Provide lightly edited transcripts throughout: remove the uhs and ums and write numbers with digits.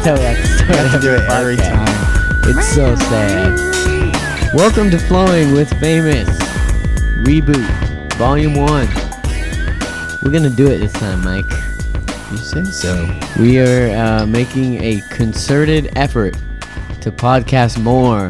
how we have to start. We have to do it every time. It's so sad. Welcome to Flowing with Famous Reboot, Volume 1. We're going to do it this time, Mike. You say so. We are making a concerted effort to podcast more.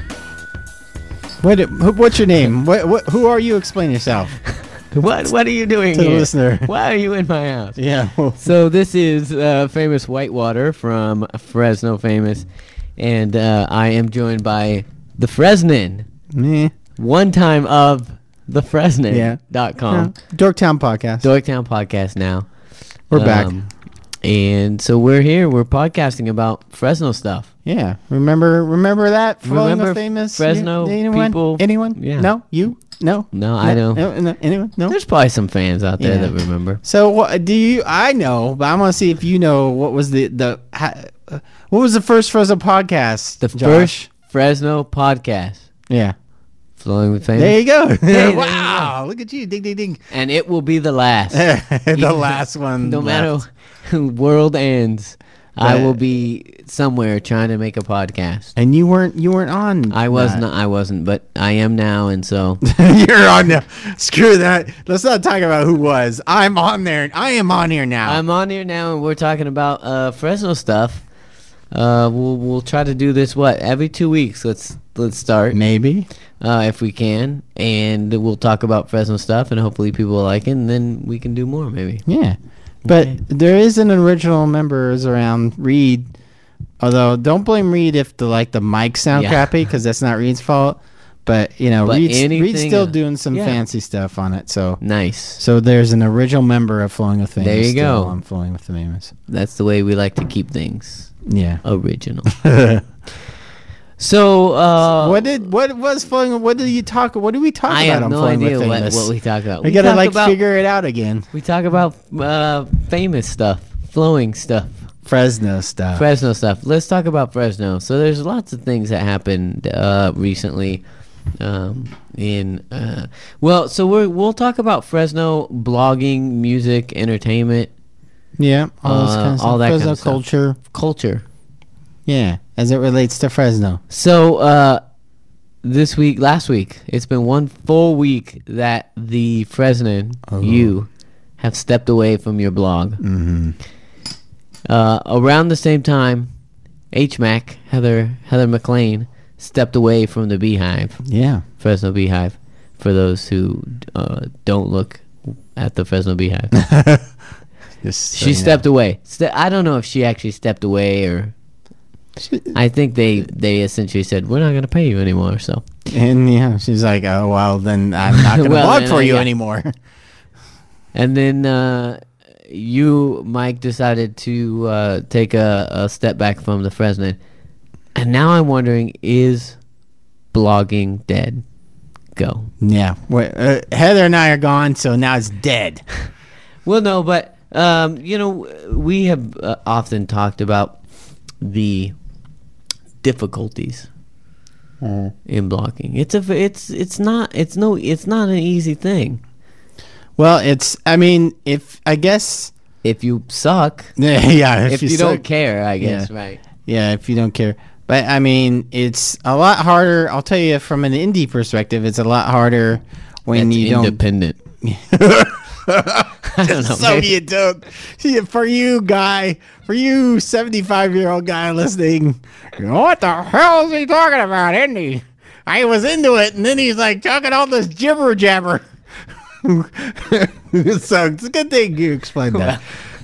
What's your name? Who are you? Explain yourself. What are you doing to here? The listener. Why are you in my house? Yeah. So this is Famous Whitewater from Fresno Famous, and I am joined by the Fresnan, one time of the Fresnan.com. Dorktown Podcast. Dorktown Podcast now. We're back. And so we're here. We're podcasting about Fresno stuff. Yeah. Remember that? Flowing Remember with Famous? Fresno people? Anyone? Yeah. No? You? No? No, I don't. No, anyone? No? There's probably some fans out there that remember. So what do you? I know, but I want to see if you know what was what was the first Fresno podcast? The Josh? first Fresno podcast. Yeah. Flowing with Famous. There you go. Hey, wow. Look at you. Ding, ding, ding. And it will be the last. The last one. No left. matter world ends, I will be somewhere trying to make a podcast. And you weren't on. I wasn't, but I am now, and so you're on now. Screw that. Let's not talk about who was. I'm on there. I am on here now. I'm on here now, and we're talking about Fresno stuff. We'll try to do this every 2 weeks. Let's start maybe if we can, and we'll talk about Fresno stuff, and hopefully people will like it, and then we can do more maybe. Yeah, but there is an original members around Reed. Although don't blame Reed if the mics sound crappy, because that's not Reed's fault. But Reed's still doing some fancy stuff on it. So nice. So there's an original member of Flowing with Famous. There you go. On Flowing with the Famous. That's the way we like to keep things. Yeah. Original. So what was Flowing? What did we talk about? I have no idea what we talk about. We gotta figure it out again. We talk about famous stuff, flowing stuff. Fresno stuff. Let's talk about Fresno. So there's lots of things that happened recently. So we'll talk about Fresno blogging, music, entertainment. Yeah, all that kind Fresno of stuff. Culture. Yeah, as it relates to Fresno. So last week, it's been 1 full week that the Fresnan, you, have stepped away from your blog. Mm-hmm. Around the same time, HMAC, Heather McLean, stepped away from the Beehive. Yeah. Fresno Beehive, for those who don't look at the Fresno Beehive. She stepped away. I don't know if she actually stepped away or... I think they essentially said, we're not going to pay you anymore, so... And, she's like, oh, well, then I'm not going to blog for you anymore. And then... you, Mike, decided to take a step back from the Fresnan. And now I'm wondering, is blogging dead? Go. Yeah. Heather and I are gone, so now it's dead. Well, no, but, we have often talked about the difficulties in blogging. It's not an easy thing. Well, if you suck, if you don't care, I guess, right? Yeah, if you don't care. But it's a lot harder. I'll tell you from an indie perspective, it's a lot harder when you don't. Independent. I don't know. So you don't. See, for you 75-year-old guy listening, what the hell is he talking about, isn't he? I was into it, and then he's like talking all this jibber jabber. So it's a good thing you explained that.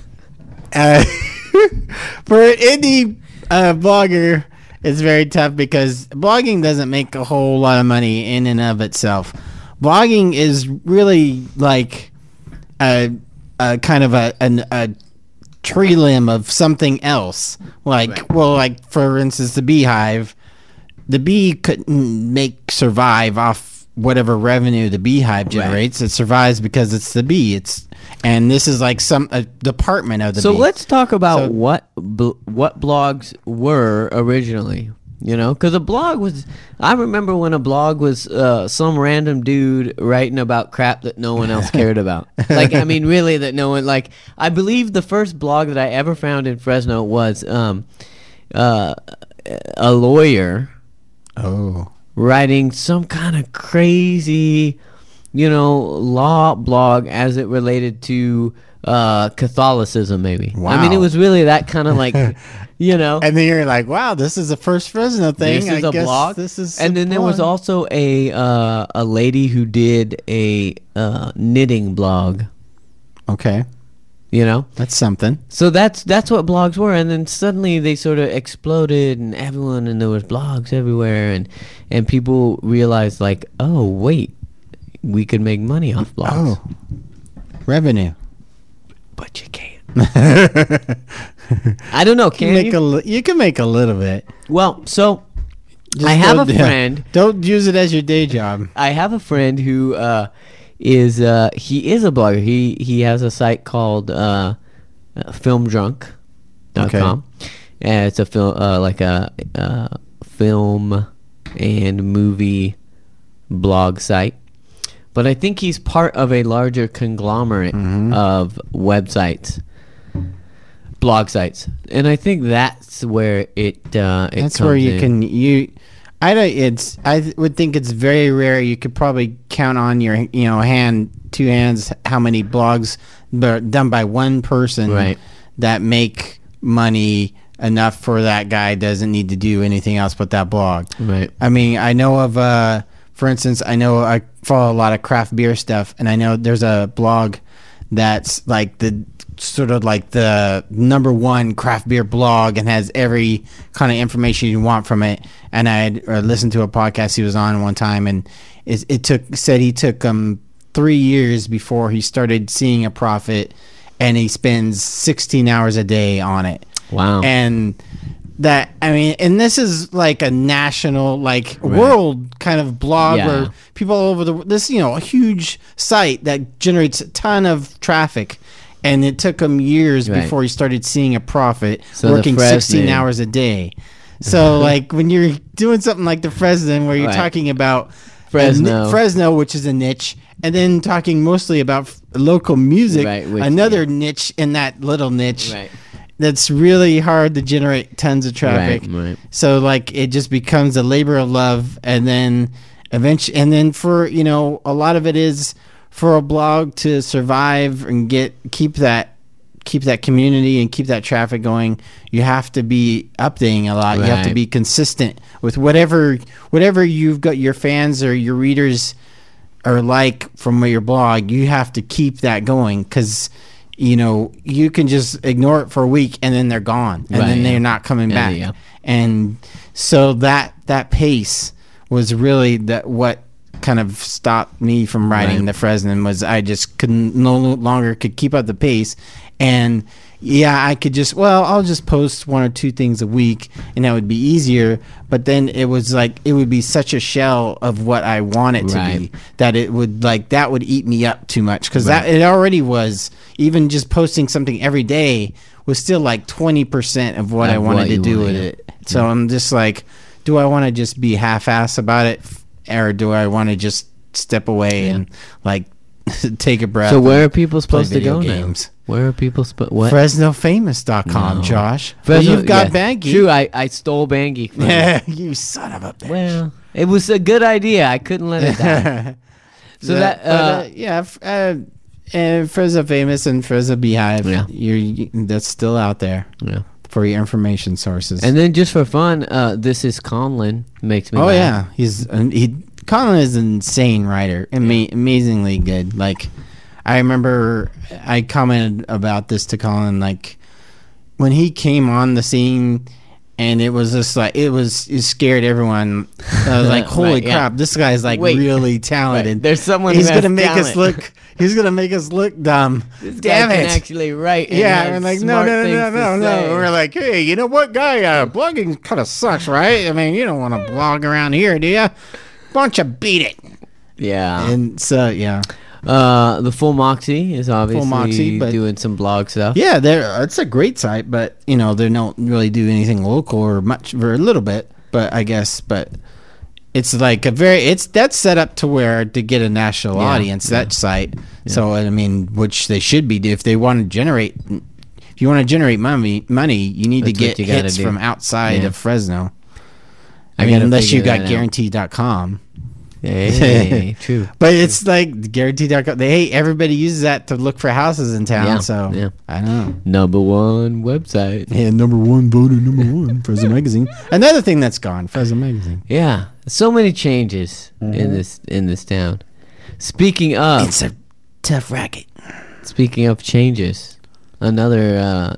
For an indie blogger, it's very tough because blogging doesn't make a whole lot of money in and of itself. Blogging is really like a kind of a tree limb of something else. Like for instance, the Beehive. The Bee couldn't survive off whatever revenue the Beehive generates. Right. It survives because it's the Bee. And this is like a department of the Bee. So let's talk about what blogs were originally. Because a blog was... I remember when a blog was some random dude writing about crap that no one else cared about. Really, that no one... I believe the first blog that I ever found in Fresno was... a lawyer writing some kind of crazy, law blog as it related to Catholicism, maybe. Wow. I mean, it was really that kind of like, And then you're like, wow, this is the first Fresno thing. This is a blog. And then there was also a lady who did a knitting blog. Okay. That's something. So that's what blogs were, and then suddenly they sort of exploded, and there was blogs everywhere, and people realized like, oh wait, we could make money off blogs. Oh, revenue. But you can't. I don't know. Can you? You can make a little bit. Well, so I have a friend. Don't use it as your day job. I have a friend who is a blogger. He has a site called filmdrunk.com. Okay. And it's a film like a film and movie blog site. But I think he's part of a larger conglomerate of websites, blog sites, and I think that's where that's where you can I would think it's very rare. You could probably count on your two hands how many blogs are done by one person that make money enough for that guy doesn't need to do anything else but that blog. Right. I mean, I know of for instance, I follow a lot of craft beer stuff, and I know there's a blog that's like the sort of like the number one craft beer blog and has every kind of information you want from it. And I had listened to a podcast he was on one time, and said he took 3 years before he started seeing a profit, and he spends 16 hours a day on it. Wow. And and this is like a national, world kind of blog where people all over a huge site that generates a ton of traffic. And it took him years before he started seeing a profit, working 16 hours a day. So, when you're doing something like the Fresno, where you're talking about Fresno, which is a niche, and then talking mostly about local music, another niche in that little niche. Right. That's really hard to generate tons of traffic. Right. So it just becomes a labor of love, and then eventually, and then for a lot of it is for a blog to survive and keep that community and keep that traffic going. You have to be updating a lot. Right. You have to be consistent with whatever you've got your fans or your readers are like from your blog. You have to keep that going, because you can just ignore it for a week and then they're gone, and then they're not coming back. Yeah. And so that pace was really what kind of stopped me from writing the Fresno, was I just no longer could keep up the pace. And I could I'll just post 1 or 2 things a week, and that would be easier. But then it was it would be such a shell of what I want it to be, that it would that would eat me up too much, because it already was. Even just posting something every day was still 20% of what I wanted to do with it. So I'm just do I want to just be half-ass about it, or do I want to just step away and take a breath? So where are people supposed to go games? Now? Where are people what? FresnoFamous.com, Josh. You've got Bangy. True, I stole Bangy from you. You son of a bitch. Well, it was a good idea. I couldn't let it die. And Fresno Famous and Fresno Beehive, that's still out there for your information sources. And then just for fun, This Is Conlon makes me laugh. Conlon is an insane writer, amazingly good. I remember I commented about this to Colin, when he came on the scene, and it was just it scared everyone. I was holy crap, this guy's really talented. There's someone he's gonna make us look. He's gonna make us look dumb. This Damn guy it! Can actually write. And we're no. We're hey, you know what, guy? Blogging kind of sucks, right? I mean, you don't want to blog around here, do you? Why don't you beat it? Yeah. And so the Full Moxie is obviously doing some blog stuff. Yeah, it's a great site, but they don't really do anything local or much, for a little bit. But I guess, it's that's set up to get a national audience. That site, so which they should be if they want to generate. if you want to generate money, you need That's to what get you gotta hits do. from outside Yeah. of Fresno. I I mean, gotta unless you figure got that out. guaranteed.com. Hey, true. But it's like guaranteed.com. Everybody uses that to look for houses in town. Yeah, So yeah. I don't know. Number one website. Yeah, voted number one, Fresno Magazine. Another thing that's gone, Fresno Magazine. Yeah, so many changes in this town. Speaking of It's a tough racket. changes, another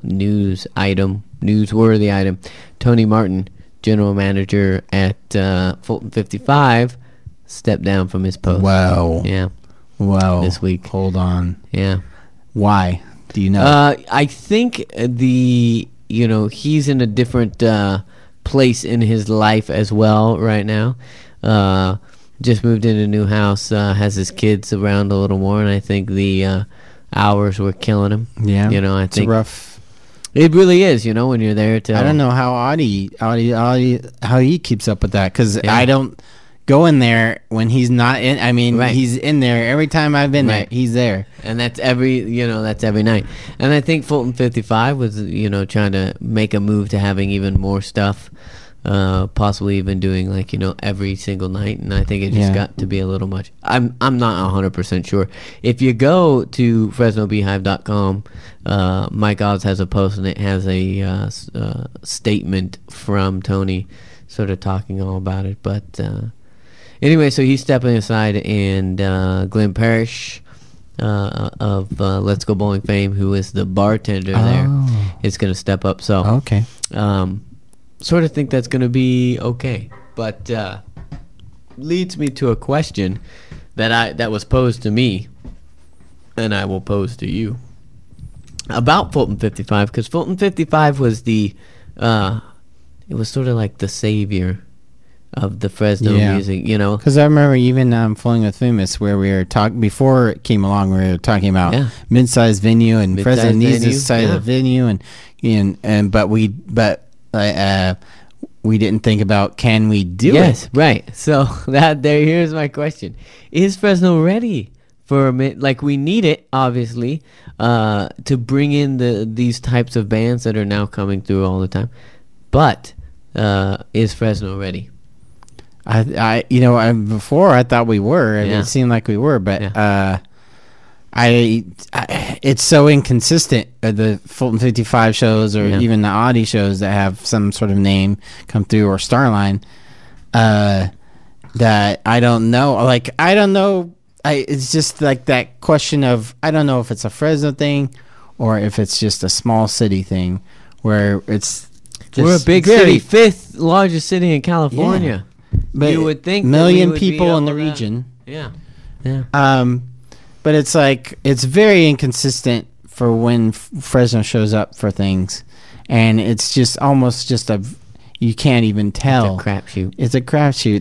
newsworthy item. Tony Martin, general manager at Fulton 55, stepped down from his post. Wow. Yeah, Wow. This week. Hold on. yeah. Why? Do you know? I think he's in a different place in his life as well right now. Just moved in a new house, has his kids around a little more, and I think the hours were killing him. Yeah. I It's think rough. it really is. When you're there to I don't know how Audie how he keeps up with that, because Yeah. I don't go in there when he's not in. I mean, Right. he's in there every time I've been there. Right. He's there. And that's every night. And I think Fulton 55 was, trying to make a move to having even more stuff, possibly even doing every single night. And I think it just Yeah. got to be a little much. I'm not 100% sure. If you go to FresnoBeehive.com, Mike Oz has a post, and it has a statement from Tony sort of talking all about it. But anyway, so he's stepping aside, and Glenn Parrish of Let's Go Bowling fame, who is the bartender there, is going to step up. So Okay. sort of think that's going to be okay. But leads me to a question that was posed to me, and I will pose to you about Fulton 55, because Fulton 55 was it was sort of like the savior of the Fresno music, Because I remember even Flowing with Famous, where we were talking before it came along, we were talking about Yeah. mid-sized venue, and Mid-sized Fresno needs venue, this size yeah. of venue, but we didn't think about, can we do Yes, it? right. So here's my question: is Fresno ready for we need it, obviously, to bring in these types of bands that are now coming through all the time, but is Fresno ready? Before I thought we were. Yeah. It seemed like we were, but Yeah. it's so inconsistent. The Fulton 55 shows, or Yeah. even the Audi shows that have some sort of name come through, or Starline, that I don't know. Like, I don't know. It's just like that question of, I don't know if it's a Fresno thing or if it's just a small city thing, where it's just We're a big city, fifth largest city in California. But you would think that million we would be people in the able to- region. Yeah, yeah. But it's like, it's very inconsistent for when Fresno shows up for things, and it's just almost just you can't even tell. It's a crapshoot. It's a crapshoot,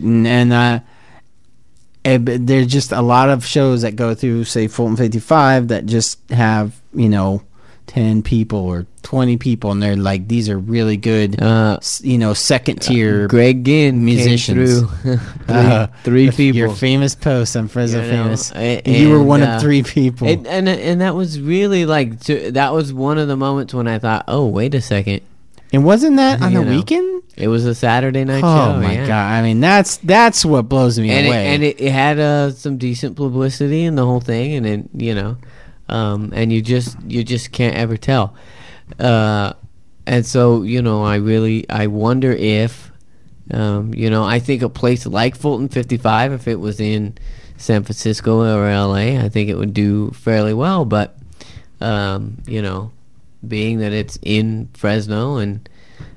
and there's just a lot of shows that go through, say, Fulton 55, that just have 10 people or 20 people, and they're like, these are really good, second tier Greg Ginn musicians. came through. three people. Your famous post on Fresno You know, Famous. and, You were one of 3 people. and that was really that was one of the moments when I thought, oh, wait a second, And wasn't that on You the know, weekend? it was a Saturday night show. Oh my yeah. god! I mean, that's what blows me And away. it had some decent publicity in the whole thing, and then and you just can't ever tell. And so I wonder if I think a place like Fulton 55, if it was in San Francisco or LA, I think it would do fairly well. But being that it's in Fresno, and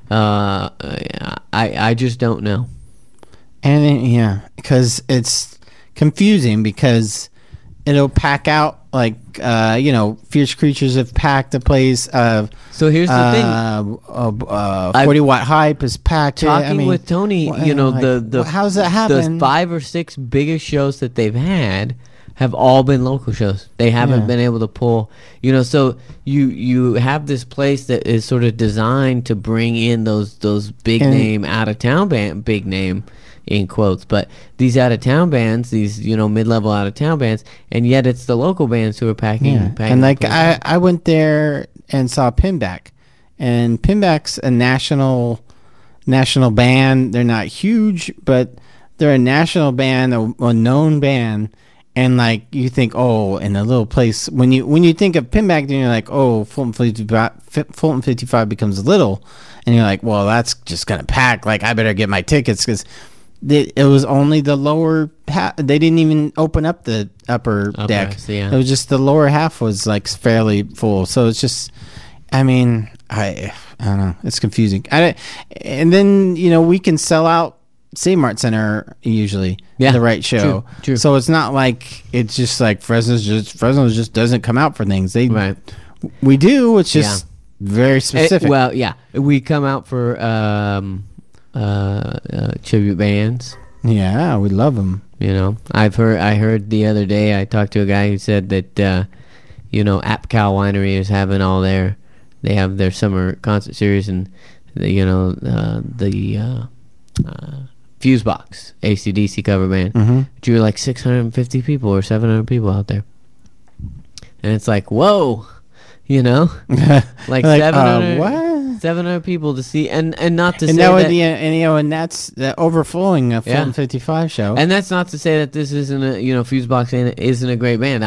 I just don't know. And because it's confusing, because it'll pack out like Fierce Creatures have packed a place. So here's the thing. 40 Watt Hype is packed. Talking with Tony, how's that happen? The 5 or 6 biggest shows that they've had have all been local shows. They haven't been able to pull, so you have this place that is sort of designed to bring in those big name out of town big name in quotes, but these out of town bands, these mid-level out of town bands, and yet it's the local bands who are packing. And like I went there and saw Pinback, and Pinback's a national band. They're not huge, but they're a national band, a known band. And like you think, oh, in a little place, when you think of Pinback, then you're like, oh, Fulton 55 becomes little, and you're like, well, that's just gonna pack. Like, I better get my tickets because it was only the lower half. They didn't even open up the upper deck. Yeah. It was just the lower half was like fairly full. So it's just, I mean, I don't know. It's confusing. And then we can sell out Save Mart Center usually. Yeah, the right show. True. So it's not like it's just like Fresno just doesn't come out for things. We do. It's just very specific. We come out for tribute bands. Yeah, we love them. I heard the other day. I talked to a guy who said that AppCal Winery is having they have their summer concert series, and the Fusebox, AC/DC cover band, drew like 650 people or 700 people out there, and it's like, whoa, like 700 people to see, and not to say that, and that's the overflowing of Fulton 55 show, and that's not to say that this isn't a Fusebox isn't a great band,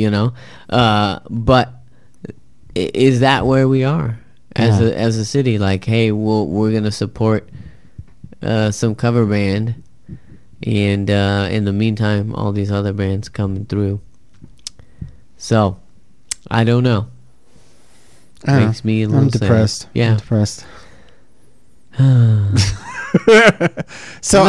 but is that where we are as a city? Like, hey, we're gonna support some cover band, and in the meantime, all these other bands coming through. So, I don't know. Makes me a little depressed. Sad. Yeah, I'm depressed. So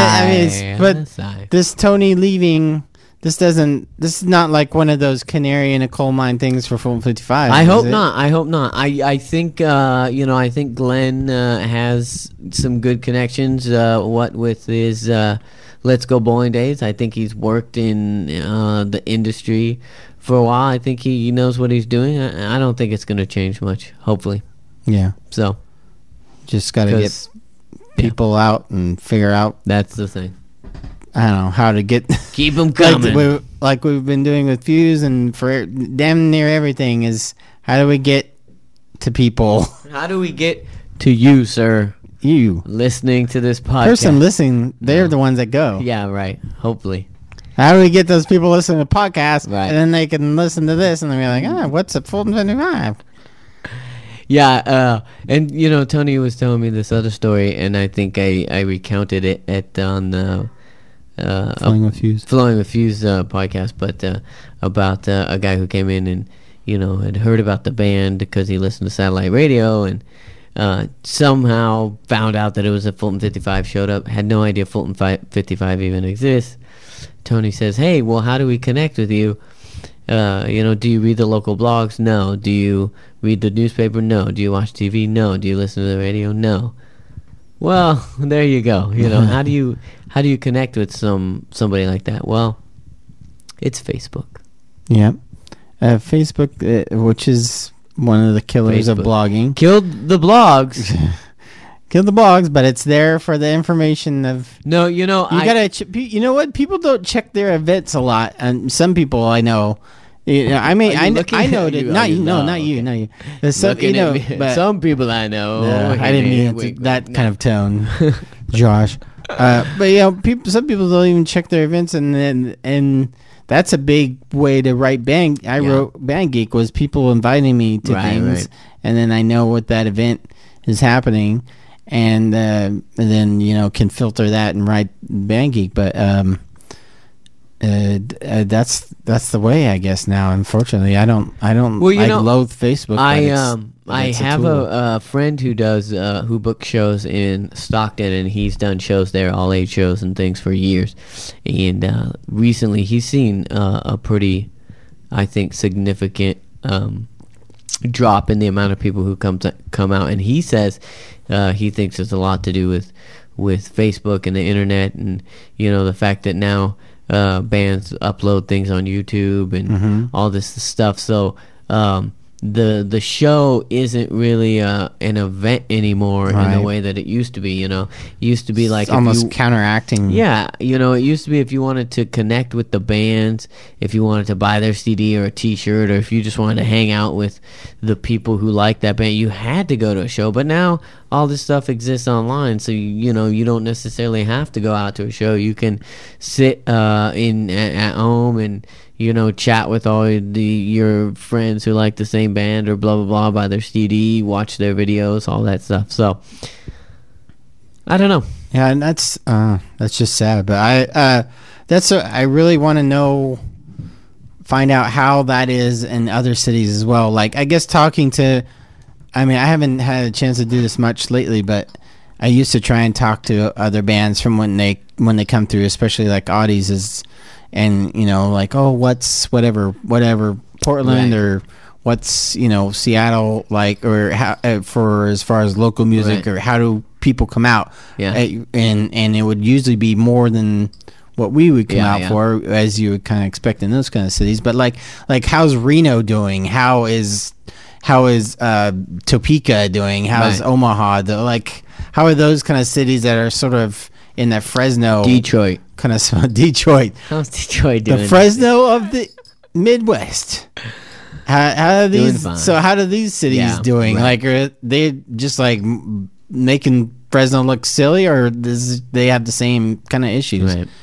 this Tony leaving. This is not like one of those canary in a coal mine things for Fulton 55. I hope not. I think I think Glenn has some good connections. What with his Let's Go Bowling days. I think he's worked in the industry for a while. I think he knows what he's doing. I don't think it's going to change much. Hopefully. Yeah. So just got to get people out and figure out. That's the thing. I don't know how to keep them coming. Like we've been doing with Fuse, and for damn near everything is how do we get to people? How do we get to you, sir? You listening to this podcast. Person listening, they're the ones that go. Yeah, right. Hopefully. How do we get those people listening to podcasts, right, and then they can listen to this and they'll be like, what's a Fulton 55? Yeah, and Tony was telling me this other story, and I think I recounted it on the Flowing with Fuse podcast, but about a guy who came in and had heard about the band because he listened to satellite radio, and somehow found out that it was a Fulton 55. Showed up, had no idea Fulton 55 even exists. Tony says, hey, well, how do we connect with you? Do you read the local blogs? No. Do you read the newspaper? No. Do you watch TV? No. Do you listen to the radio? No. Well, there you go. How do you connect with somebody like that? Well, it's Facebook. Yeah, Facebook, which is one of the killers of blogging. Killed the blogs. Killed the blogs, but it's there for the information of. No, you gotta. You know what? People don't check their events a lot, and some people I know. I mean, I know that not you. No, not you. There's some, but some people I know. I didn't mean that kind of tone, Josh. But some people don't even check their events, and that's a big way to write Band. I wrote Band Geek was people inviting me to things, and then I know what that event is happening, and then can filter that and write Band Geek. But that's the way, I guess, now. Unfortunately, I don't loathe Facebook. I have a friend who does who books shows in Stockton, and he's done shows there, all age shows and things, for years. And recently, he's seen a pretty, I think, significant drop in the amount of people who come out. And he says he thinks it's a lot to do with Facebook and the internet, and the fact that now bands upload things on YouTube and all this stuff. So the show isn't really an event anymore in the way that it used to be. You know, it used to be like it's almost counteracting. Yeah, you know, it used to be if you wanted to connect with the bands, if you wanted to buy their CD or a T-shirt, or if you just wanted to hang out with the people who like that band, you had to go to a show. But now all this stuff exists online, so you know you don't necessarily have to go out to a show. You can sit at home and, you know, chat with all your friends who like the same band or blah blah blah, buy their CD, watch their videos, all that stuff. So I don't know. Yeah, and that's just sad. But I really want to find out how that is in other cities as well. Like, I guess I haven't had a chance to do this much lately, but I used to try and talk to other bands from when they come through, especially like Audie's and, you know, like, oh, what's whatever Portland, or what's, you know, Seattle like, or how, for as far as local music, or how do people come out? Yeah. And it would usually be more than what we would come out for, as you would kind of expect in those kind of cities. But like how's Reno doing? How is Topeka doing? How's Omaha? How are those kind of cities that are sort of in that Fresno, Detroit, kind of Detroit? How's Detroit doing? The Fresno of the Midwest. How are these? So how do these cities doing? Like, are they just like making Fresno look silly, or they have the same kind of issues? Right.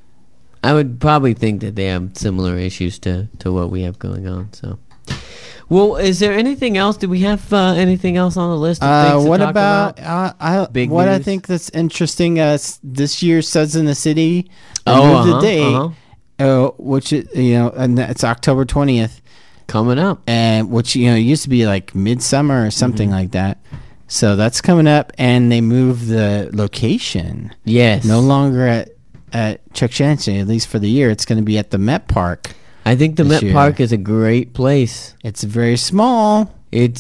I would probably think that they have similar issues to what we have going on. So, well, is there anything else? Do we have anything else on the list of things to talk about? Big news? I think that's interesting. This year, Suds in the City moved the date, which is, you know, and it's October 20th coming up, and which, you know, used to be like midsummer or something like that. So that's coming up, and they moved the location. Yes, no longer at Chuck Chancey, at least for the year. It's going to be at the Met Park. I think the Met Park is a great place. It's very small. It's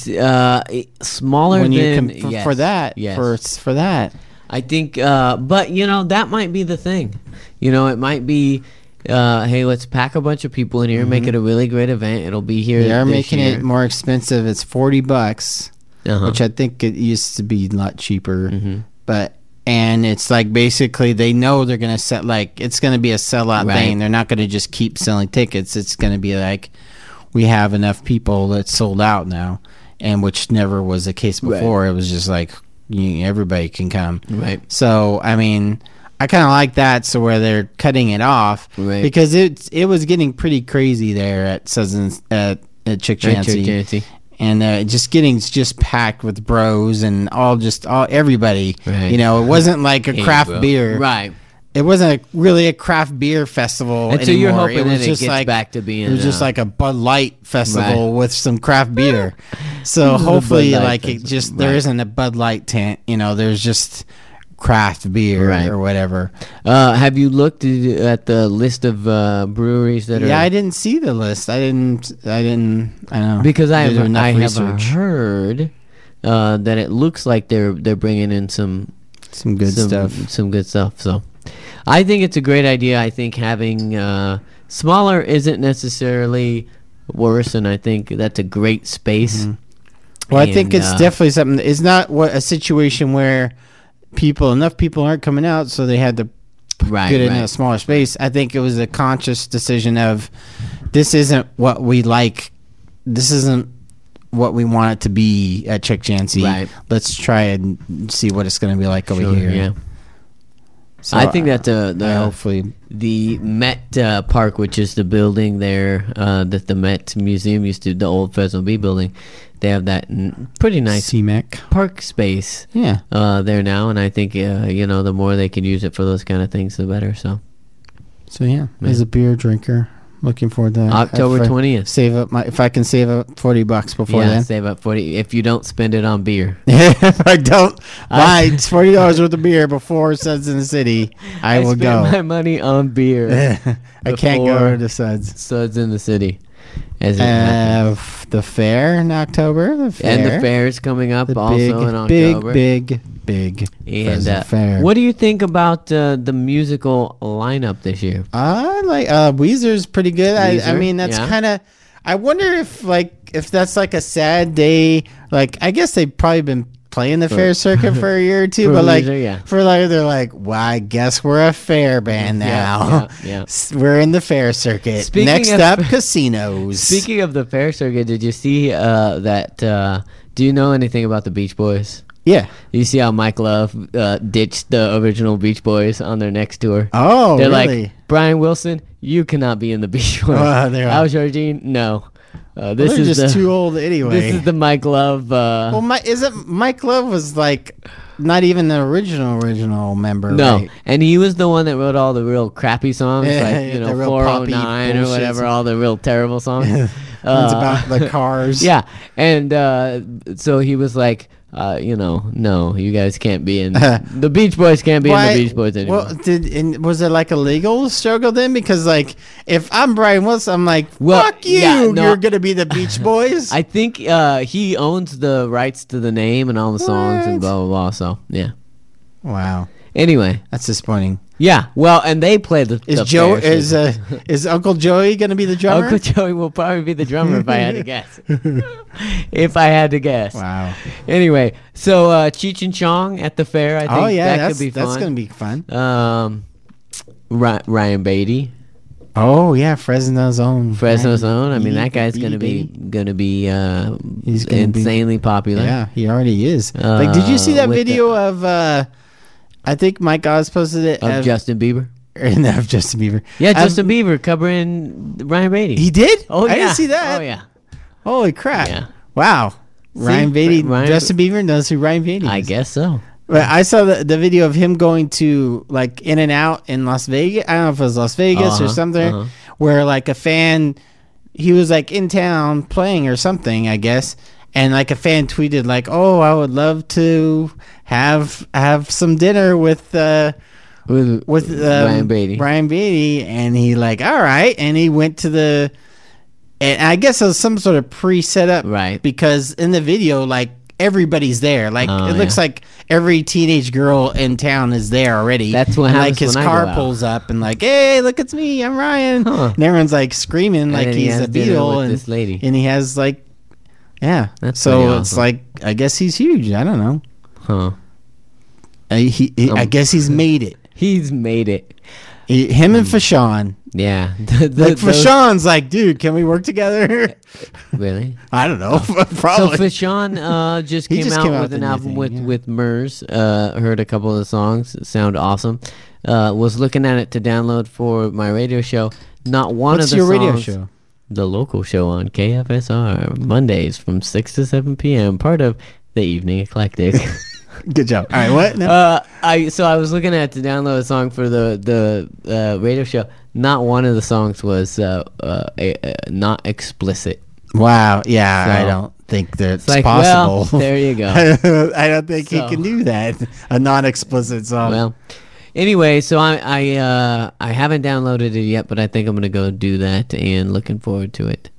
smaller for that. Yes. For that. I think, but you know, that might be the thing. You know, it might be, hey, let's pack a bunch of people in here, make it a really great event. It'll be here. They are making it more expensive. It's $40, which I think it used to be a lot cheaper. And it's like, basically they know they're going to set, like, it's going to be a sellout thing. They're not going to just keep selling tickets. It's going to be like, we have enough people that's sold out now, and which never was the case before. It was just like, everybody can come. So, I mean, I kind of like that. So where they're cutting it off, because it was getting pretty crazy there at Suds at Chuck Chancey. And just packed with bros and all everybody. You know, it wasn't like a craft beer. It wasn't really a craft beer festival and anymore. So you're hoping it was that just it gets like, back to being. It was just like a Bud Light festival with some craft beer. So hopefully, like, there isn't a Bud Light tent. You know, there's just craft beer or whatever. Have you looked at the list of breweries that are? Yeah, I didn't see the list. I don't know, because I have heard that it looks like they're bringing in some good stuff. So I think it's a great idea. I think having smaller isn't necessarily worse, and I think that's a great space. Well, I think it's definitely something. It's not a situation where enough people aren't coming out, so they had to get in a smaller space. I think it was a conscious decision of, this isn't what we like. This isn't what we want it to be at Chuck Chancey. Let's try and see what it's going to be like over here. Yeah. So I think that hopefully the Met Park, which is the building there that the Met Museum used to, the old Fresno Bee building, they have that pretty nice CMEC park space there now, and I think the more they can use it for those kind of things, the better. So as a beer drinker, looking forward to that. October 20th. Save up if I can save up $40 before then. Save up 40 if you don't spend it on beer. If I don't buy $40 worth of beer before Suds in the City, I will go. My money on beer. I can't go to Suds. Suds in the City. The fair in October. And the fair is coming up in October. Big and fair. What do you think about the musical lineup this year? I like Weezer's pretty good. I mean, that's kind of. I wonder if that's like a sad day. Like, I guess they've probably been playing the fair circuit for a year or two, but like they're like, well, I guess we're a fair band now. Yeah. We're in the fair circuit. Next up, casinos. Speaking of the fair circuit, did you see that? Do you know anything about the Beach Boys? Yeah. You see how Mike Love ditched the original Beach Boys on their next tour? Oh, they're really? like, Brian Wilson, you cannot be in the Beach Boys. Al Jardine, no. This is just too old anyway. This is the Mike Love. Well, Mike Love was like not even the original member. No, right? And he was the one that wrote all the real crappy songs, like 409 or whatever, all the real terrible songs. It's about the Cars. Yeah, and so he was like, no, you guys can't be in. The Beach Boys can't be in the Beach Boys anymore. Well, was it like a legal struggle then? Because like, if I'm Brian Wilson, I'm like, fuck you. Yeah, you're gonna be the Beach Boys. I think he owns the rights to the name and all the songs and blah blah blah. So yeah. Wow. Anyway, that's disappointing. Yeah, well, and they play the. Is Uncle Joey gonna be the drummer? Uncle Joey will probably be the drummer if I had to guess. If I had to guess. Wow. Anyway, so Cheech and Chong at the fair. I think that could be fun. That's gonna be fun. Ryan Beatty. Oh yeah, Fresno's own. I mean, that guy's gonna be he's insanely popular. Yeah, he already is. Like, did you see that video of? I think Mike Oz posted it of Justin Bieber. Of Justin Bieber. Yeah, Justin Bieber covering Ryan Beatty. He did? Oh yeah, I didn't see that. Oh yeah. Holy crap! Yeah. Wow. Ryan Beatty. Justin Bieber knows who Ryan Beatty is. I guess so. But I saw the video of him going to like In and Out in Las Vegas. I don't know if it was Las Vegas or something, where like a fan, he was like in town playing or something, I guess. And like a fan tweeted like, "Oh, I would love to have some dinner with Ryan Beatty." Ryan Beatty, and he like, all right, and he went to and I guess it was some sort of pre-set up, right? Because in the video, like everybody's there, like it looks like every teenage girl in town is there already. That's what happens. Like his car pulls up and like, hey, look, it's me, I'm Ryan, and everyone's like screaming like he's a Beatle, and this lady, and he has like. Yeah, that's so awesome. It's like I guess he's huge. I don't know. Huh? I guess he's made it. He's made it. Him and Fashawn. Yeah, Fashawn's like, dude, can we work together? Really? I don't know. Probably. So Fashawn just came out with an album with Murs. Heard a couple of the songs. Sound awesome. Was looking at it to download for my radio show. Not one of the songs. What's your radio show? The local show on KFSR, Mondays from 6 to 7 p.m., part of the Evening Eclectic. Good job. All right, what? No. I was looking at to download a song for the radio show. Not one of the songs was not explicit. Wow. Yeah, so, I don't think that's like, possible. Well, there you go. I don't think he can do that. A non-explicit song. Well. Anyway, so I haven't downloaded it yet, but I think I'm gonna go do that, and looking forward to it.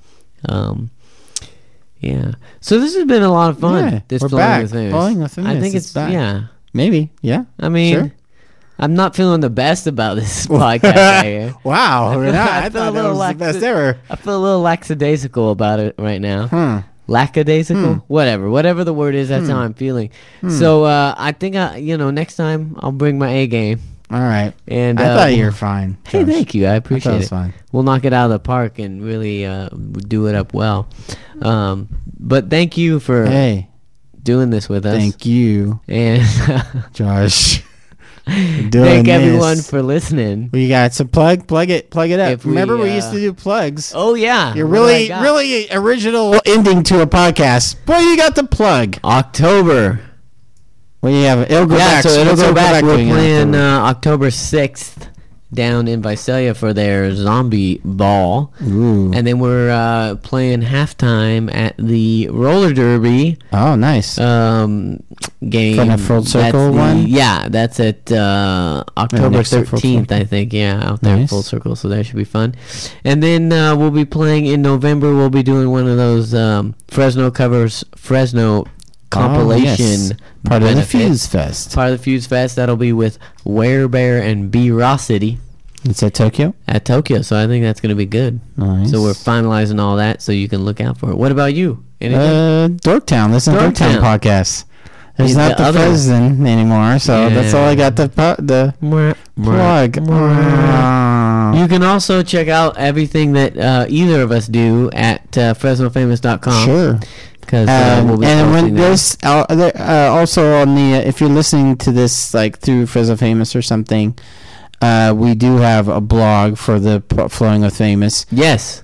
Yeah. So this has been a lot of fun. Yeah, this we're Flowing back. with Famous. Flowing with Famous. I think it's back. Yeah. Maybe. Yeah. I mean, sure. I'm not feeling the best about this podcast right here. Wow. I thought it was the best ever. I feel a little lackadaisical about it right now. Lackadaisical? Whatever the word is, that's how I'm feeling. So I think next time I'll bring my A game. All right. And I thought you were fine. Hey, thank you. I appreciate it. Fine. We'll knock it out of the park and really do it up well. But thank you for doing this with us. Thank you. And Josh. Thank everyone for listening. We got some plug it up. Remember we used to do plugs. Oh yeah. You're really original ending to a podcast. Boy, you got the plug. October. Well, you have it'll go back. So it'll go back. We're playing October 6th down in Visalia for their zombie ball. Ooh. And then we're playing halftime at the roller derby. Oh, nice. Game. From the Full Circle one? Yeah, that's at October 13th, I think. Yeah, out there in Full Circle, so that should be fun. And then we'll be playing in November. We'll be doing one of those Fresno covers, Fresno compilation. Part of the Fuse Fest. That'll be with Werebear and B. Rossity. It's at Tokyo? At Tokyo, so I think that's going to be good. Nice. So we're finalizing all that, so you can look out for it. What about you? Anything? Dorktown. Listen to Dorktown podcast. There's not the president anymore, so that's all I got to plug. You can also check out everything that either of us do at FresnoFamous.com. Sure. We'll be and when this also on the if you're listening to this like through Fresno Famous or something, we do have a blog for the Flowing with Famous. Yes.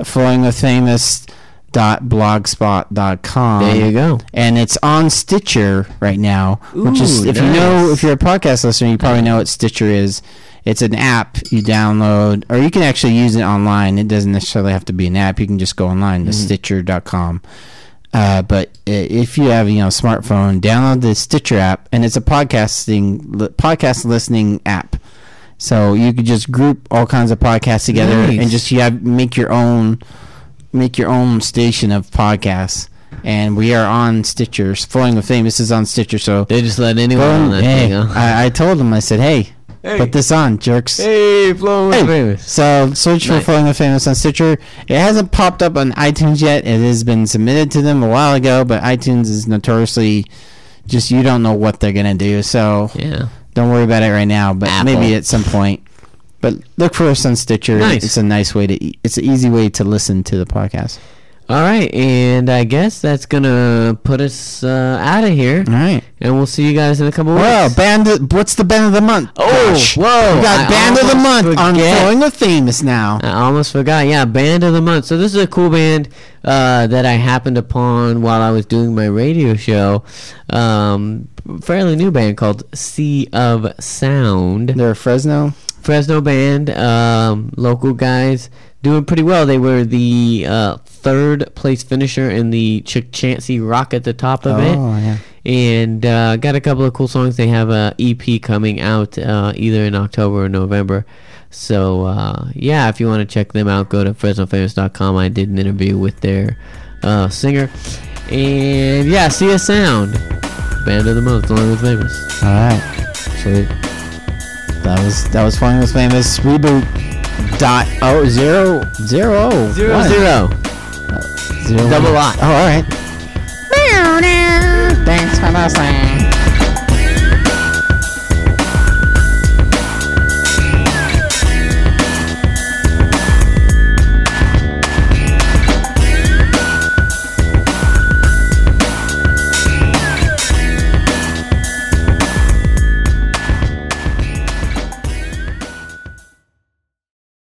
flowingwithfamous.blogspot.com. There you go. And it's on Stitcher right now, which is if you're a podcast listener, you probably know what Stitcher is. It's an app you download, or you can actually use it online. It doesn't necessarily have to be an app. You can just go online to Stitcher.com. But if you have a smartphone, download the Stitcher app, and it's a podcast listening app. So you could just group all kinds of podcasts together and just make your own station of podcasts. And we are on Stitcher. Flowing with Famous is on Stitcher, so they just let anyone on that thing. Huh? I told them, I said, hey, put this on, jerks. Hey, Flowing with Famous. So search for Flowing with Famous on Stitcher. It hasn't popped up on iTunes yet. It has been submitted to them a while ago, but iTunes is notoriously just you don't know what they're going to do. So don't worry about it right now, but maybe at some point. But look for us on Stitcher. Nice. It's a nice way it's an easy way to listen to the podcast. All right, and I guess that's going to put us out of here. All right. And we'll see you guys in a couple weeks. Well, what's the band of the month? Oh, whoa. We got band of the month on Flowing with Famous now. I almost forgot. Yeah, band of the month. So this is a cool band that I happened upon while I was doing my radio show. Fairly new band called Sea of Sound. They're a Fresno band, local guys, doing pretty well. They were the third place finisher in the Chancey Rock at the top of it. Yeah. And got a couple of cool songs. They have a EP coming out either in October or November. So if you want to check them out, go to FresnoFamous.com. I did an interview with their singer. And Sea of Sound, band of the month, Flowing with Famous. All right, sweet. That was Flowing with Famous reboot. .000. Double lot. Oh, all right. Thanks for listening.